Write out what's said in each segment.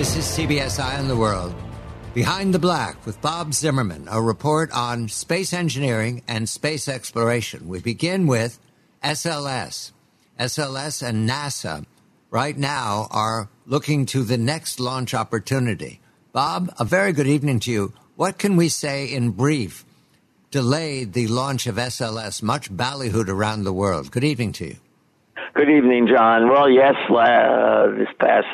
This is CBS Eye on the World. Behind the Black with Bob Zimmerman, a report on space engineering and space exploration. We begin with SLS. SLS and NASA right now are looking to the next launch opportunity. Bob, a very good evening to you. What can we say in brief delayed the launch of SLS, much ballyhooed around the world? Good evening to you. Good evening, John. Well, yes, this past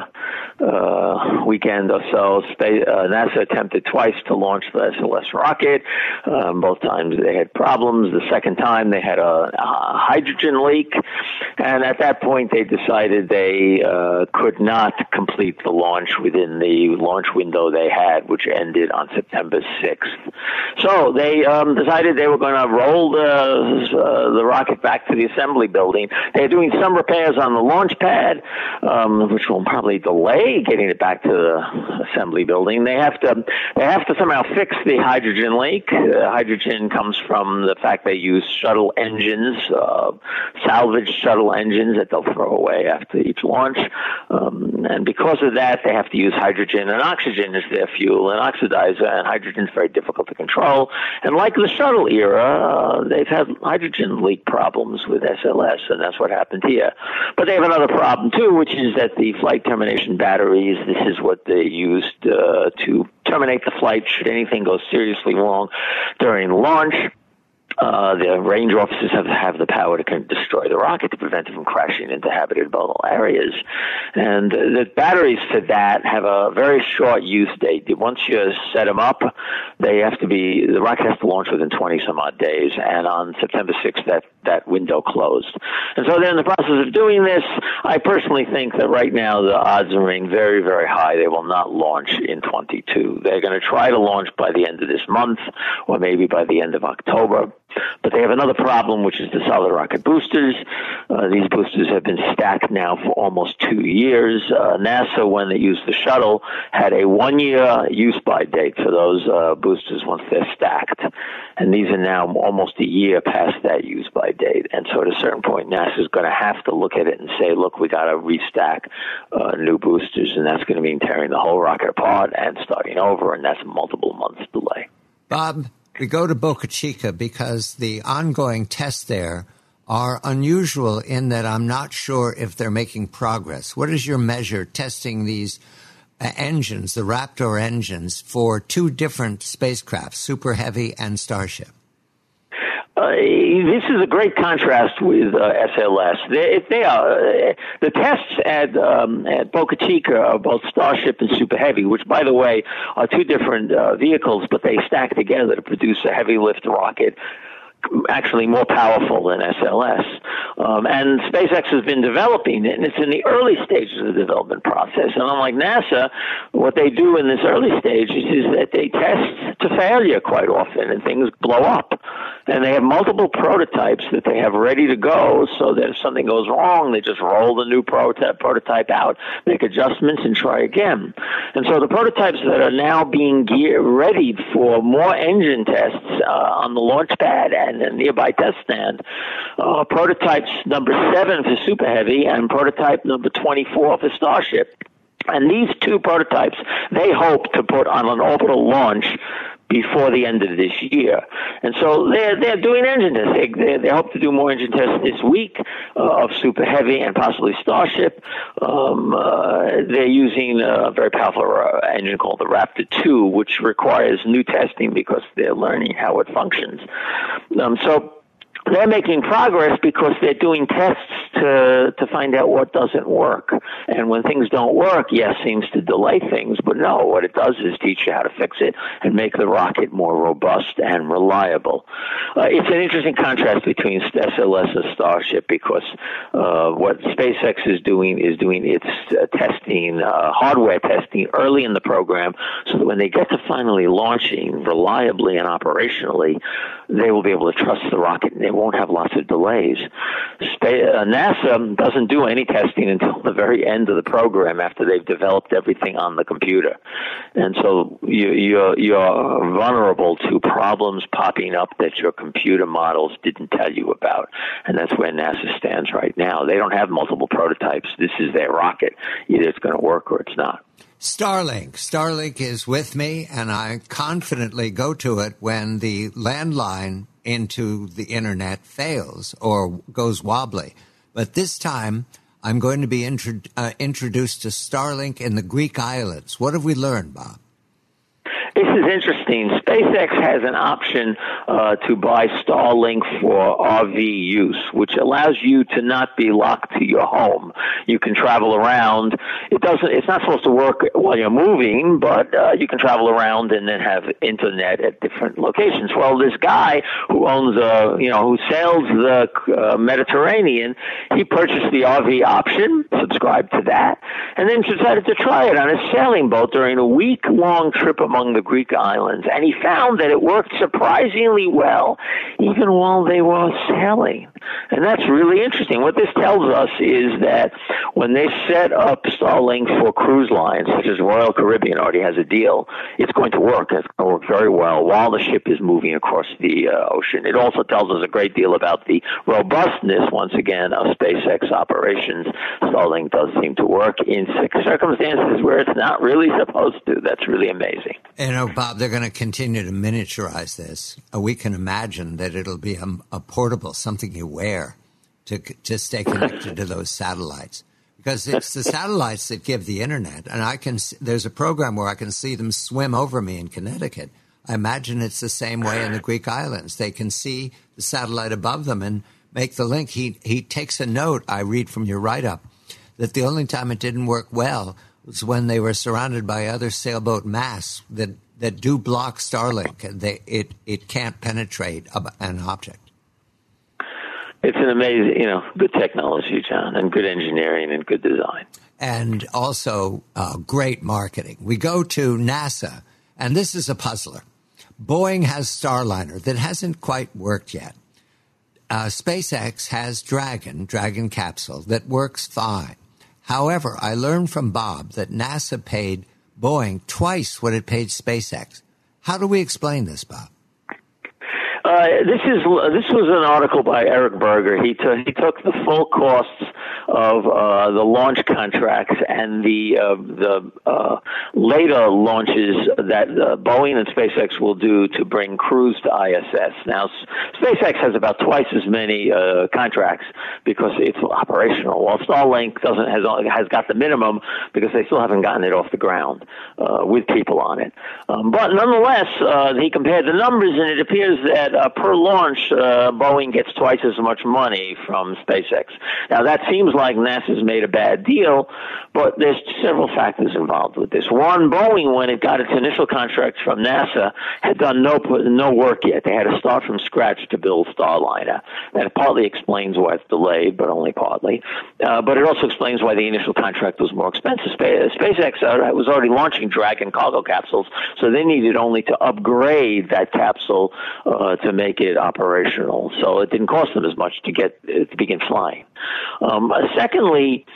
weekend or so, NASA attempted twice to launch the SLS rocket. Both times they had problems. The second time they had a hydrogen leak, and at that point they decided they could not complete the launch within the launch window they had, which ended on September 6th. So they decided they were going to roll the rocket back to the assembly building. They're doing some repairs on the launch pad, which will probably delay getting it back to the assembly building. They have to somehow fix the hydrogen leak. Hydrogen comes from the fact they use shuttle engines, salvaged shuttle engines that they'll throw away after each launch. And because of that, they have to use hydrogen and oxygen as their fuel and oxidizer, and hydrogen is very difficult to control. And like the shuttle era, they've had hydrogen leak problems with SLS, and that's what happened here. But they have another problem, too, which is that the flight termination batteries, this is what they used to terminate the flight should anything go seriously wrong during launch. The range officers have the power to destroy the rocket to prevent it from crashing into habitable areas. And the batteries for that have a very short use date. Once you set them up, the rocket has to launch within 20 some odd days. And on September 6th, that window closed. And so they're in the process of doing this. I personally think that right now the odds remain very, very high. They will not launch in 22. They're going to try to launch by the end of this month or maybe by the end of October. But they have another problem, which is the solid rocket boosters. These boosters have been stacked now for almost 2 years. NASA, when they used the shuttle, had a 1-year use-by date for those boosters once they're stacked. And these are now almost a year past that use-by date. And so at a certain point, NASA is going to have to look at it and say, look, we got to restack new boosters, and that's going to mean tearing the whole rocket apart and starting over, and that's a multiple months delay. Bob, we go to Boca Chica because the ongoing tests there are unusual in that I'm not sure if they're making progress. What is your measure testing these engines, the Raptor engines, for two different spacecraft, Super Heavy and Starship? This is a great contrast with SLS. The tests at Boca Chica are both Starship and Super Heavy, which, by the way, are two different vehicles, but they stack together to produce a heavy lift rocket, actually more powerful than SLS. And SpaceX has been developing it, and it's in the early stages of the development process. And unlike NASA, what they do in this early stages is that they test to failure quite often, and things blow up. And they have multiple prototypes that they have ready to go, so that if something goes wrong, they just roll the new prototype out, make adjustments, and try again. And so the prototypes that are now being readied for more engine tests on the launch pad and a nearby test stand, prototypes number 7 for Super Heavy and prototype number 24 for Starship. And these two prototypes, they hope to put on an orbital launch before the end of this year. And so they're doing engine tests. They hope to do more engine tests this week of Super Heavy and possibly Starship. They're using a very powerful engine called the Raptor 2, which requires new testing because they're learning how it functions. So they're making progress because they're doing tests to find out what doesn't work. And when things don't work, yes, seems to delay things, but no, what it does is teach you how to fix it and make the rocket more robust and reliable. It's an interesting contrast between SLS and Starship because what SpaceX is doing its testing, hardware testing early in the program so that when they get to finally launching reliably and operationally, they will be able to trust the rocket and they won't have lots of delays. NASA doesn't do any testing until the very end of the program after they've developed everything on the computer. And so you're vulnerable to problems popping up that your computer models didn't tell you about. And that's where NASA stands right now. They don't have multiple prototypes. This is their rocket. Either it's going to work or it's not. Starlink. Starlink is with me, and I confidently go to it when the landline into the internet fails or goes wobbly. But this time, I'm going to be introduced to Starlink in the Greek islands. What have we learned, Bob? This is interesting. SpaceX has an option to buy Starlink for RV use, which allows you to not be locked to your home. You can travel around. It's not supposed to work while you're moving, but you can travel around and then have internet at different locations. Well, this guy who owns who sails the Mediterranean, he purchased the RV option, subscribed to that, and then decided to try it on his sailing boat during a week-long trip among the Greek islands, and he found that it worked surprisingly well even while they were sailing. And that's really interesting. What this tells us is that when they set up Starlink for cruise lines, such as Royal Caribbean already has a deal, it's going to work. It's going to work very well while the ship is moving across the ocean. It also tells us a great deal about the robustness, once again, of SpaceX operations. Starlink does seem to work in circumstances where it's not really supposed to. That's really amazing. You know, Bob, they're going to continue to miniaturize this. We can imagine that it'll be a portable, something you wear to stay connected to those satellites. Because it's the satellites that give the internet. And there's a program where I can see them swim over me in Connecticut. I imagine it's the same way in the Greek islands. They can see the satellite above them and make the link. He takes a note, I read from your write-up, that the only time it didn't work well was when they were surrounded by other sailboat masts that do block Starlink. It can't penetrate an object. It's an amazing, good technology, John, and good engineering and good design. And also great marketing. We go to NASA, and this is a puzzler. Boeing has Starliner that hasn't quite worked yet. SpaceX has Dragon capsule, that works fine. However, I learned from Bob that NASA paid Boeing twice what it paid SpaceX. How do we explain this, Bob? This was an article by Eric Berger. He took the full costs of the launch contracts and the later launches that Boeing and SpaceX will do to bring crews to ISS. Now, SpaceX has about twice as many contracts because it's operational, while Starlink has got the minimum because they still haven't gotten it off the ground with people on it. But nonetheless, he compared the numbers, and it appears that per launch, Boeing gets twice as much money from SpaceX. Now, that seems like NASA's made a bad deal, but there's several factors involved with this. One, Boeing, when it got its initial contract from NASA, had done no work yet. They had to start from scratch to build Starliner. That partly explains why it's delayed, but only partly. But it also explains why the initial contract was more expensive. SpaceX was already launching Dragon cargo capsules, so they needed only to upgrade that capsule to make it operational. So it didn't cost them as much to begin flying. Secondly,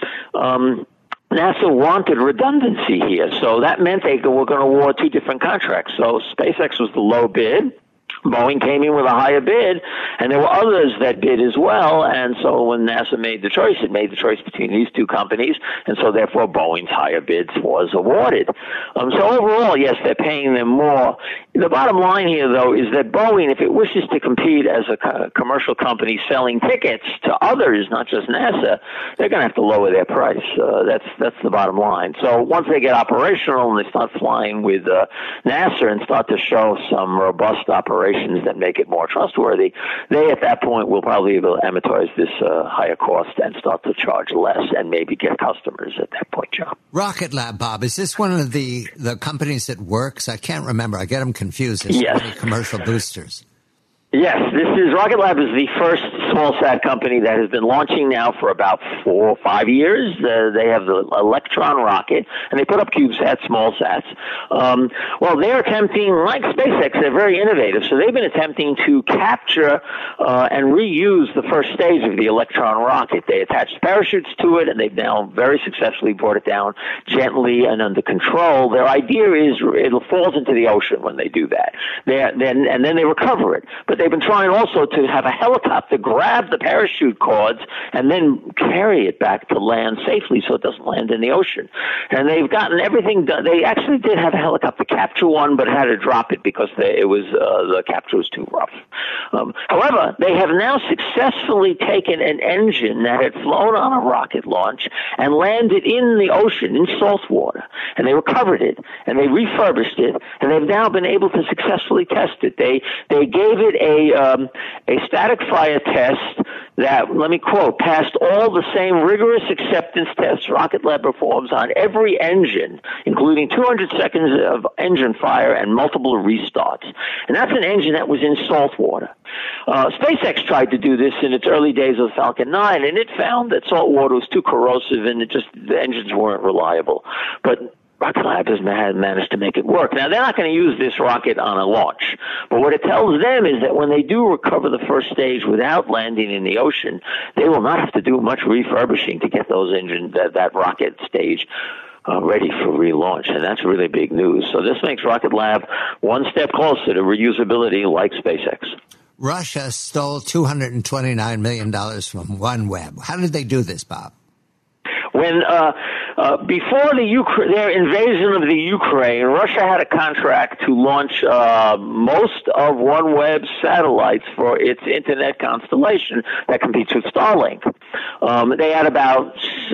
NASA wanted redundancy here, so that meant they were going to award two different contracts. So SpaceX was the low bid. Boeing came in with a higher bid, and there were others that bid as well. And so when NASA made the choice, it made the choice between these two companies, and so therefore Boeing's higher bid was awarded. So overall, yes, they're paying them more. The bottom line here, though, is that Boeing, if it wishes to compete as a commercial company selling tickets to others, not just NASA, they're going to have to lower their price. That's the bottom line. So once they get operational and they start flying with NASA and start to show some robust operations that make it more trustworthy, they at that point will probably be able to amortize this higher cost and start to charge less and maybe get customers at that point, John. Rocket Lab, Bob, is this one of the companies that works? I can't remember. I get them confused. There's so many commercial boosters. Yes, Rocket Lab is the first small-sat company that has been launching now for about 4 or 5 years. They have the Electron rocket, and they put up CubeSats, small-sats. Well, they're attempting, like SpaceX, they're very innovative, so they've been attempting to capture and reuse the first stage of the Electron rocket. They attached parachutes to it, and they've now very successfully brought it down gently and under control. Their idea is it falls into the ocean when they do that, and then they recover it. But they've been trying also to have a helicopter grab grab the parachute cords and then carry it back to land safely so it doesn't land in the ocean. And they've gotten everything done. They actually did have a helicopter capture one, but had to drop it because the capture was too rough. However, they have now successfully taken an engine that had flown on a rocket launch and landed in the ocean in salt water, and they recovered it and they refurbished it, and they've now been able to successfully test it. They gave it a static fire test that, let me quote, passed all the same rigorous acceptance tests Rocket Lab performs on every engine, including 200 seconds of engine fire and multiple restarts. And that's an engine that was in salt water. SpaceX tried to do this in its early days of Falcon 9, and it found that salt water was too corrosive and the engines weren't reliable. But Rocket Lab has managed to make it work. Now, they're not going to use this rocket on a launch, but what it tells them is that when they do recover the first stage without landing in the ocean, they will not have to do much refurbishing to get those engines, that rocket stage ready for relaunch, and that's really big news. So this makes Rocket Lab one step closer to reusability like SpaceX. Russia stole $229 million from OneWeb. How did they do this, Bob? When before their invasion of the Ukraine, Russia had a contract to launch most of OneWeb's satellites for its internet constellation that competes with Starlink. They had about,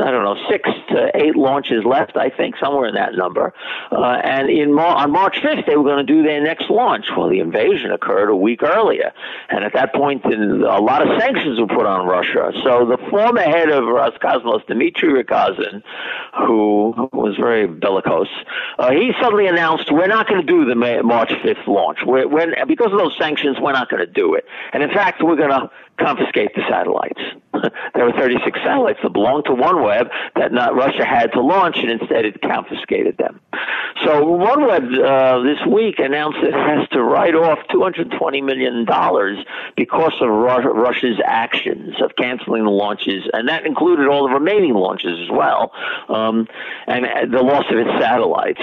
6 to 8 launches left, I think, somewhere in that number. And on March 5th, they were going to do their next launch. Well, the invasion occurred a week earlier. And at that point, a lot of sanctions were put on Russia. So the former head of Roscosmos, Dmitry Rogozin, who was very bellicose, he suddenly announced, we're not going to do the March 5th launch. Because of those sanctions, we're not going to do it. And in fact, we're going to confiscate the satellites. There were 36 satellites that belonged to OneWeb that Russia had to launch, and instead it confiscated them. So OneWeb this week announced it has to write off $220 million because of Russia's actions of canceling the launches, and that included all the remaining launches as well, and the loss of its satellites.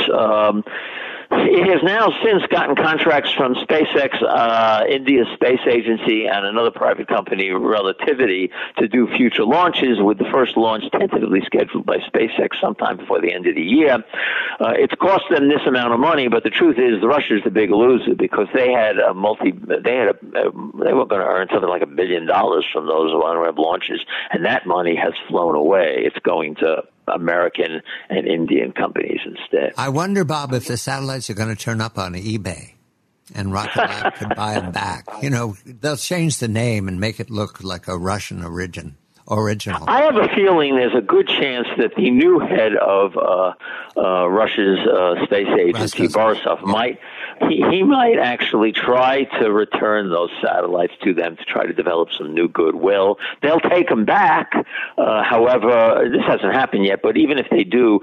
It has now since gotten contracts from SpaceX, India's space agency, and another private company, Relativity, to do future launches, with the first launch tentatively scheduled by SpaceX sometime before the end of the year. It's cost them this amount of money, but the truth is Russia's the big loser because they were going to earn something like $1 billion from those OneWeb launches, and that money has flown away. It's going to American and Indian companies instead. I wonder, Bob, if the satellites are going to turn up on eBay and Rocket Lab could buy them back. They'll change the name and make it look like a Russian original. I have a feeling there's a good chance that the new head of Russia's space agency, Borisov, might actually try to return those satellites to them to try to develop some new goodwill. They'll take them back. However, this hasn't happened yet, but even if they do,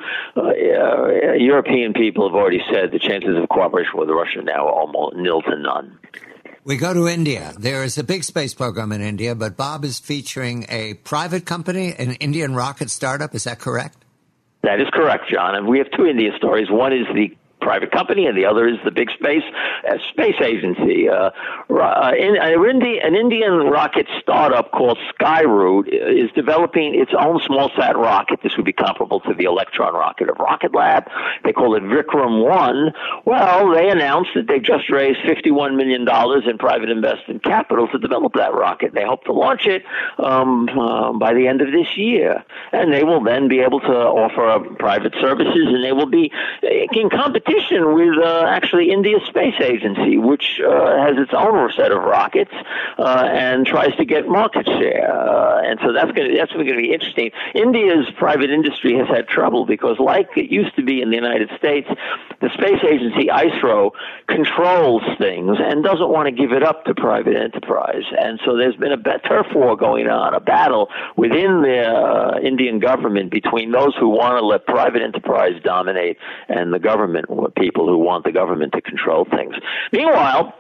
European people have already said the chances of cooperation with Russia now are almost nil to none. We go to India. There is a big space program in India, but Bob is featuring a private company, an Indian rocket startup. Is that correct? That is correct, John. And we have two India stories. One is the private company, and the other is the big space agency. An Indian rocket startup called Skyroot is developing its own small-sat rocket. This would be comparable to the Electron rocket of Rocket Lab. They call it Vikram-1. Well, they announced that they just raised $51 million in private investment capital to develop that rocket. They hope to launch it by the end of this year. And they will then be able to offer private services, and they will be in competition with actually India's space agency, which has its own set of rockets and tries to get market share. And so that's going to be interesting. India's private industry has had trouble because, like it used to be in the United States, the space agency ISRO controls things and doesn't want to give it up to private enterprise. And so there's been a turf war going on, a battle within the Indian government between those who want to let private enterprise dominate and the government, people who want the government to control things. Meanwhile,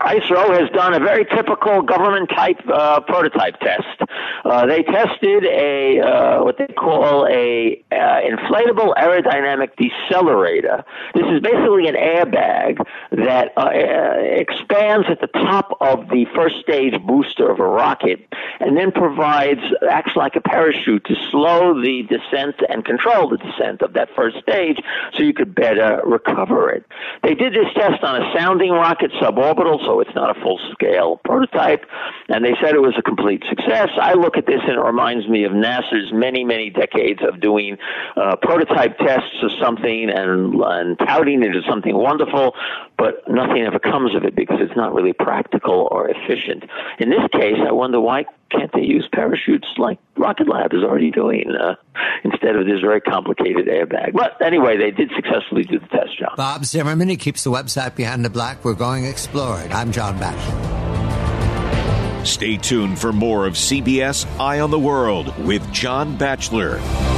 ISRO has done a very typical government-type prototype test. They tested what they call a inflatable aerodynamic decelerator. This is basically an airbag that expands at the top of the first stage booster of a rocket and then acts like a parachute to slow the descent and control the descent of that first stage so you could better recover it. They did this test on a sounding rocket, suborbital, so it's not a full-scale prototype, and they said it was a complete success. I look at this and it reminds me of NASA's many, many decades of doing prototype tests of something and touting it as something wonderful, but nothing ever comes of it because it's not really practical or efficient. In this case, I wonder why can't they use parachutes like Rocket Lab is already doing instead of this very complicated airbag? But anyway, they did successfully do the test, John. Bob Zimmerman, he keeps the website Behind the Black. We're going exploring. I'm John Batchelor. Stay tuned for more of CBS Eye on the World with John Batchelor.